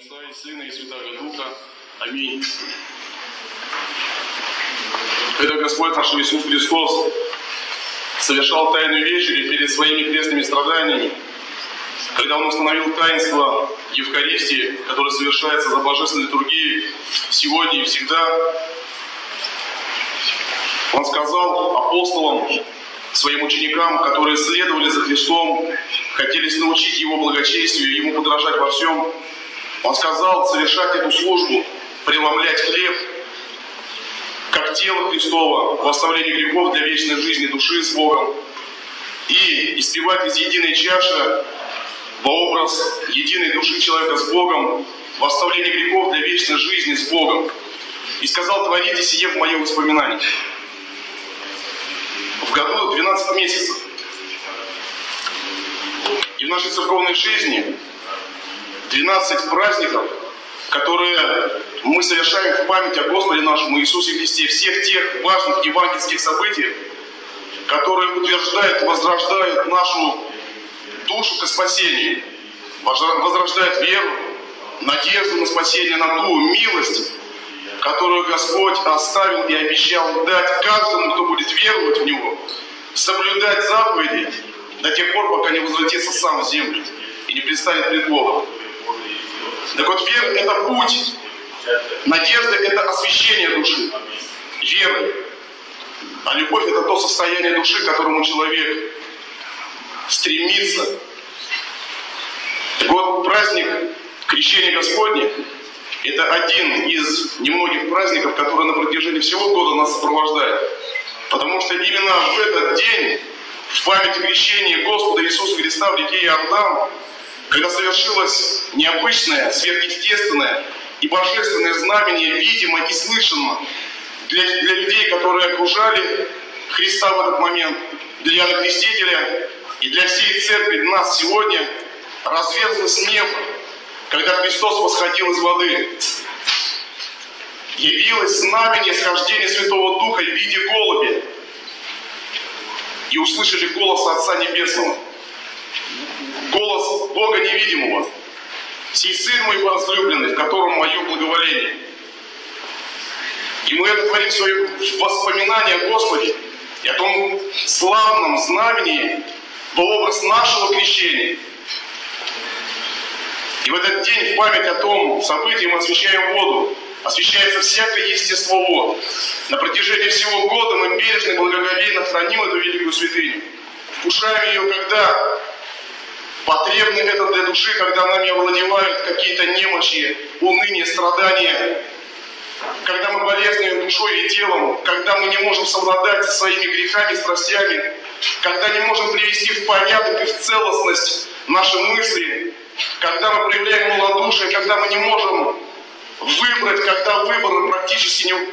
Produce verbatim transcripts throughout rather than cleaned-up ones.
Отца и Сына и Святаго Духа. Аминь. Когда Господь наш Иисус Христос совершал тайную вечерю перед своими крестными страданиями, когда Он установил таинство Евхаристии, которое совершается за божественной литургией сегодня и всегда, Он сказал апостолам, своим ученикам, которые следовали за Христом, хотели научить Его благочестию, Ему подражать во всем, Он сказал совершать эту службу, преломлять хлеб, как тело Христово, в оставлении грехов для вечной жизни души с Богом, и испевать из единой чаши во образ единой души человека с Богом, в оставлении грехов для вечной жизни с Богом. И сказал: творите сие в мое воспоминание. В году двенадцать месяцев. И в нашей церковной жизни двенадцать праздников, которые мы совершаем в память о Господе нашем Иисусе Христе, всех тех важных евангельских событий, которые утверждают, возрождают нашу душу к спасению, возрождают веру, надежду на спасение, на ту милость, которую Господь оставил и обещал дать каждому, кто будет веровать в Него, соблюдать заповеди до тех пор, пока не возвратится сам в землю и не предстанет пред Богом. Так вот, вера – это путь, надежда – это освящение души, вера. А любовь – это то состояние души, к которому человек стремится. Так вот, праздник Крещения Господня – это один из немногих праздников, который на протяжении всего года нас сопровождает. Потому что именно в этот день, в память о крещении Господа Иисуса Христа в реке Иордан, когда совершилось необычное, сверхъестественное и божественное знамение, видимо и слышно для, для людей, которые окружали Христа в этот момент, для Иоанна Крестителя и для всей церкви, для нас сегодня, разверзлось небо, когда Христос восходил из воды. Явилось знамение схождения Святого Духа в виде голубя. И услышали голос Отца Небесного, голос Бога невидимого: «Сей Сын мой возлюбленный, в котором мое благоволение». И мы это творим в своем воспоминании о Господе и о том славном знамени во образ нашего крещения. И в этот день, в память о том событии, мы освящаем воду. Освящается всякое естество вод. На протяжении всего года мы бережно и благоговейно храним эту великую святыню. Вкушаем ее, когда потребно это для души, когда нами овладевают какие-то немощи, уныние, страдания, когда мы болезненны душой и телом, когда мы не можем совладать со своими грехами и страстями, когда не можем привести в порядок и в целостность наши мысли, когда мы проявляем малодушие, когда мы не можем выбрать, когда выбор практически не...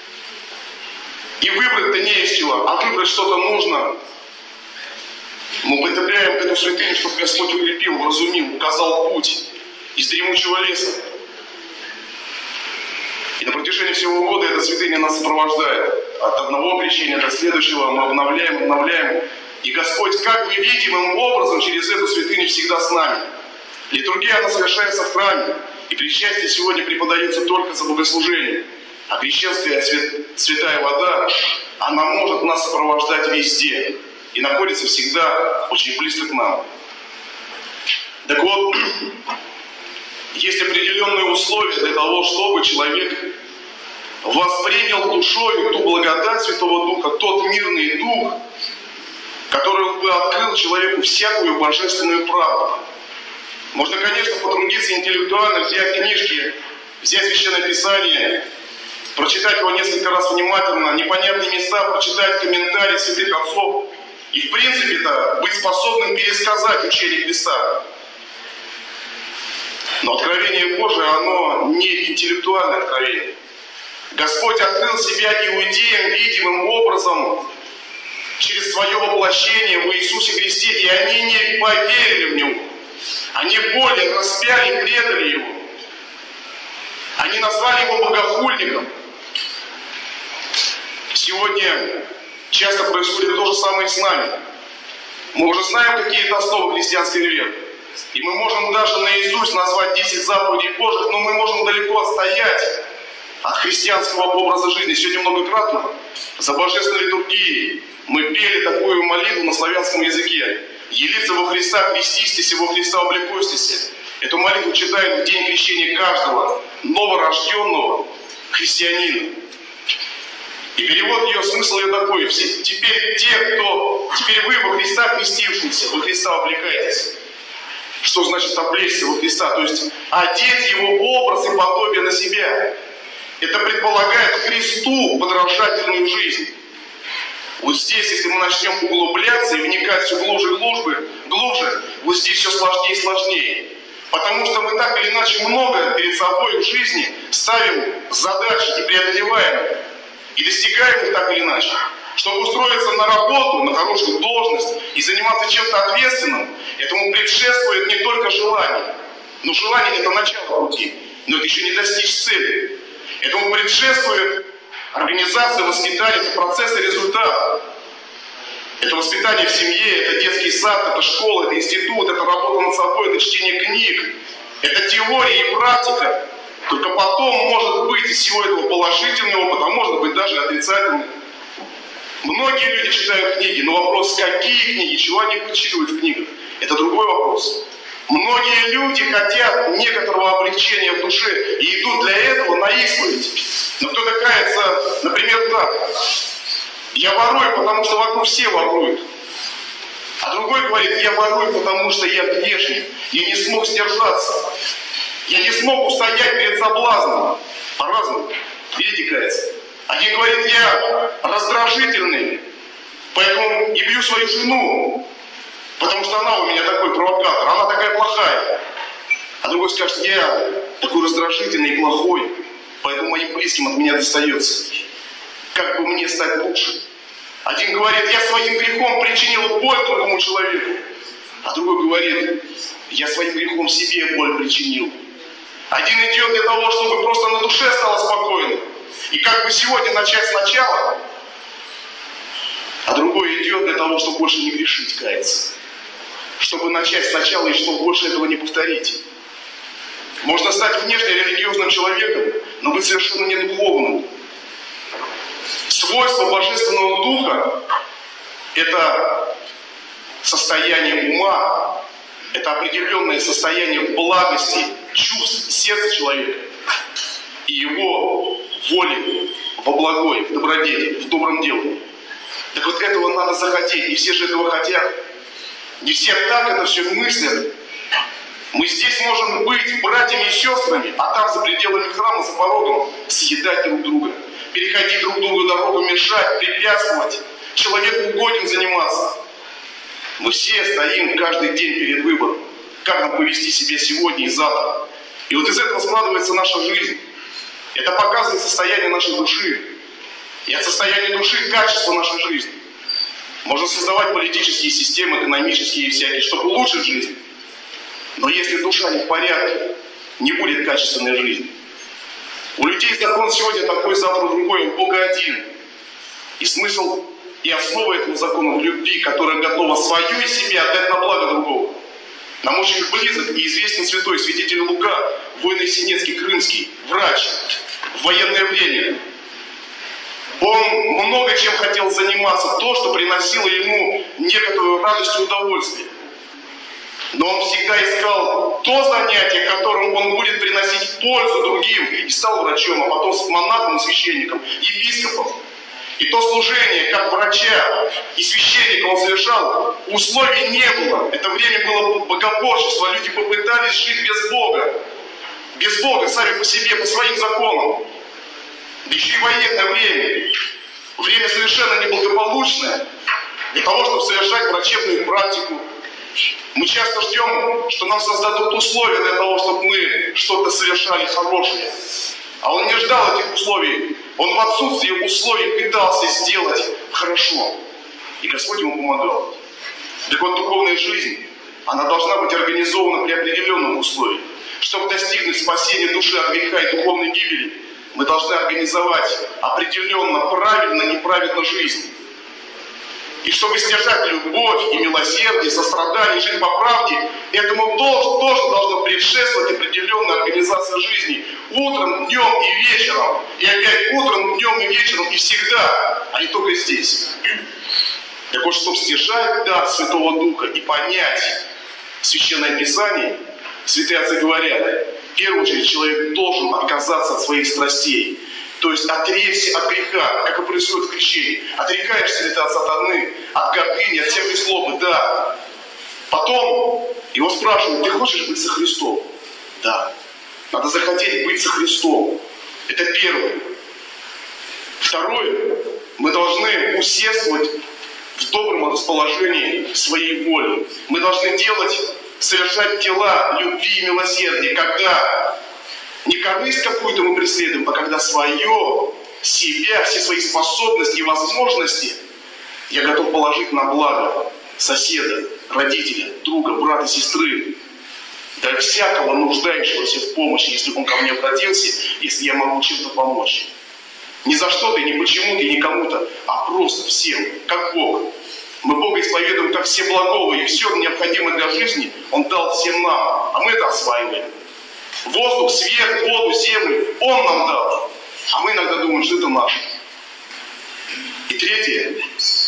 И выбрать-то не из чего, а выбрать что-то нужно. Мы употребляем эту святыню, чтобы Господь укрепил, вразумил, указал путь из дремучего леса. И на протяжении всего года эта святыня нас сопровождает. От одного крещения до следующего мы обновляем, обновляем. И Господь как бы видимым образом через эту святыню всегда с нами. Литургия, она совершается в храме. И причастие сегодня преподается только за богослужение. А крещенская свят... святая вода, она может нас сопровождать везде. И находится всегда очень близко к нам. Так вот, есть определенные условия для того, чтобы человек воспринял душою ту благодать Святого Духа, тот мирный дух, который бы открыл человеку всякую божественную правду. Можно, конечно, потрудиться интеллектуально, взять книжки, взять Священное Писание, прочитать его несколько раз внимательно, непонятные места, прочитать комментарии святых отцов и, в принципе-то, быть способным пересказать учение Христа. Но откровение Божие, оно не интеллектуальное откровение. Господь открыл себя иудеям видимым образом через свое воплощение в Иисусе Христе, и они не поверили в Него. Они более распяли и предали Его. Они назвали Его богохульником. Сегодня часто происходит то же самое с нами. Мы уже знаем какие-то основы христианской веры. И мы можем даже наизусть назвать десять заповедей Божьих, но мы можем далеко отстоять от христианского образа жизни. Сегодня многократно за божественной литургией мы пели такую молитву на славянском языке. «Елица во Христа, крестистесь, и во Христа облекостись». Эту молитву читают в день крещения каждого новорожденного христианина. И перевод ее, смысл ее такой: все, теперь те, кто, теперь вы во Христа крестившиеся, во Христа облекаетесь. Что значит облечься во Христа? То есть одеть его образ и подобие на себя. Это предполагает Христу подражательную жизнь. Вот здесь, если мы начнем углубляться и вникать все глубже и глубже, глубже, вот здесь все сложнее и сложнее. Потому что мы так или иначе много перед собой в жизни ставим задачи и преодолеваем их, и достигаем их так или иначе. Чтобы устроиться на работу, на хорошую должность и заниматься чем-то ответственным, этому предшествует не только желание. Но желание – это начало пути, но это еще не достичь цели. Этому предшествует организация, воспитание, это процесс и результат. Это воспитание в семье, это детский сад, это школа, это институт, это работа над собой, это чтение книг, это теория и практика. Только потом может быть из всего этого положительный опыт, а может быть даже отрицательный. Многие люди читают книги, но вопрос, какие книги, чего они прочитывают в книгах, это другой вопрос. Многие люди хотят некоторого облегчения в душе и идут для этого на исповедь. Но кто-то кается, например, так: я ворую, потому что вокруг все воруют. А другой говорит: я ворую, потому что я грешник, я не смог сдержаться. Я не смог устоять перед соблазном. По-разному. Видите, кается. Один говорит: я раздражительный, поэтому и бью свою жену, потому что она у меня такой провокатор, она такая плохая. А другой скажет: я такой раздражительный и плохой, поэтому моим близким от меня достается. Как бы мне стать лучше? Один говорит: я своим грехом причинил боль другому человеку. А другой говорит: я своим грехом себе боль причинил. Один идет для того, чтобы просто на душе стало спокойно. И как бы сегодня начать сначала, а другой идет для того, чтобы больше не грешить, каяться. Чтобы начать сначала и чтобы больше этого не повторить. Можно стать внешне религиозным человеком, но быть совершенно не духовным. Свойство Божественного Духа – это состояние ума, это определенное состояние благости, чувств сердца человека и его воли во благой, в добродетели, в добром деле. Так вот этого надо захотеть, не все же этого хотят. Не все так это все мыслят. Мы здесь можем быть братьями и сестрами, а там за пределами храма, за порогом съедать друг друга, переходить друг другу дорогу, мешать, препятствовать, человеку угоден заниматься. Мы все стоим каждый день перед выбором, как нам повести себя сегодня и завтра. И вот из этого складывается наша жизнь. Это показывает состояние нашей души. И от состояния души качество нашей жизни. Можно создавать политические системы, экономические и всякие, чтобы улучшить жизнь. Но если душа не в порядке, не будет качественной жизни. У людей закон сегодня такой, завтра другой, у Бога один. И смысл и основа этого закона в любви, которая готова свою и себя отдать на благо другого. Нам очень близок и известен святой святитель Лука, воин Есенинский, крымский, врач в военное время. Он много чем хотел заниматься, то, что приносило ему некоторую радость и удовольствие. Но он всегда искал то занятие, которым он будет приносить пользу другим, и стал врачом, а потом монахом, священником, епископом. И то служение, как врача и священника он совершал, условий не было. Это время было богоборчество, люди попытались жить без Бога. Без Бога, сами по себе, по своим законам. Да еще и военное время. Время совершенно неблагополучное для того, чтобы совершать врачебную практику. Мы часто ждем, что нам создадут условия для того, чтобы мы что-то совершали хорошее. А он не ждал этих условий. Он в отсутствии условий пытался сделать хорошо. И Господь ему помогал. Так вот, духовная жизнь, она должна быть организована при определенном условии. Чтобы достигнуть спасения души от греха и духовной гибели, мы должны организовать определенно правильно, неправильно жизнь. И чтобы стяжать любовь и милосердие, сострадание, жить по правде, этому тоже, тоже должна предшествовать определенная организация жизни. Утром, днем и вечером. И опять утром, днем и вечером, и всегда, а не только здесь. Так вот, чтобы стяжать дар Святого Духа и понять Священное Писание, святые отцы говорят, в первую очередь человек должен отказаться от своих страстей. То есть отречься от греха, как и происходит в крещении. Отрекаешься ли ты от сатаны, от гордыни, от всякой злобы? Да. Потом его спрашивают, ты хочешь быть со Христом? Да. Надо захотеть быть со Христом. Это первое. Второе. Мы должны усердствовать в добром расположении своей воли. Мы должны делать, совершать дела любви и милосердия, когда не корысть какую-то мы преследуем, а когда свое, себя, все свои способности и возможности я готов положить на благо соседа, родителя, друга, брата, сестры, да всякого нуждающегося в помощи, если он ко мне обратился, если я могу чем-то помочь. Не за что-то, не почему-то, и не кому-то, а просто всем, как Бог. Мы Бога исповедуем как всеблагого, и все необходимое для жизни Он дал всем нам, а мы это осваиваем. Воздух, свет, воду, землю Он нам дал, а мы иногда думаем, что это наше. И третье.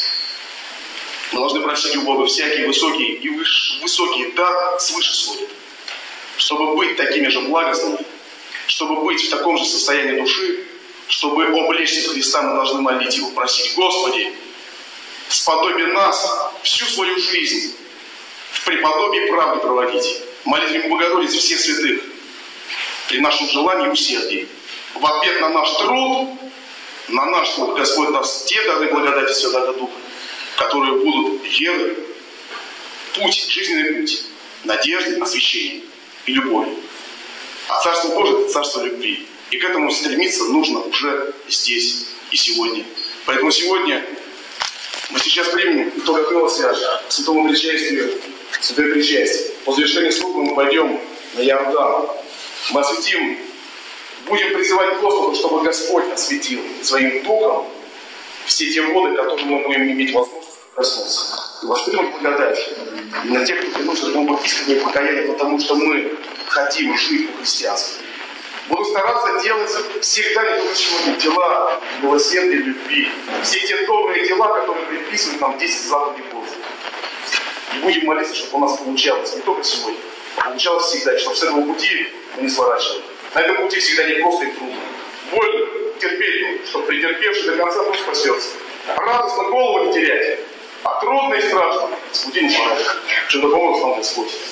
Мы должны просить у Бога всякие высокие и выше, высокие да свыше сходят. Чтобы быть такими же благостными, чтобы быть в таком же состоянии души, чтобы облечься в Христа, мы должны молить Его, просить: Господи, сподоби нас всю свою жизнь в преподобии правды проводить. Молитвами Богородицы всех святых при нашем желании и усердии. В ответ на наш труд, на наш труд Господь даст те дары благодати Святого Духа, которые будут верой, путь, жизненный путь, надежды, освящение и любовь. А Царство Божие – это Царство любви. И к этому стремиться нужно уже здесь и сегодня. Поэтому сегодня мы сейчас примем, кто готовился к святому причастию, святое причастие. По завершении службы мы пойдем на Иордан. Мы осветим, будем призывать Господа, чтобы Господь осветил своим Духом все те воды, которые мы будем иметь возможность коснуться. И воспримем благодать на тех, кто приносит Богу искреннее покаяние, потому что мы хотим жить по-христиански. Буду стараться делать всегда, не только сегодня, дела милосердия, любви. Все те добрые дела, которые предписывают нам десять заповедей Божьих. И будем молиться, чтобы у нас получалось не только сегодня, а получалось всегда, и чтобы с этого пути мы не сворачивали. На этом пути всегда не просто и трудно. Больно, терпеть, чтобы претерпевший до конца пусть спасется. Радостно голову не терять, а трудно и страшно с пути не сворачивать. Что-то поможет нам Господь.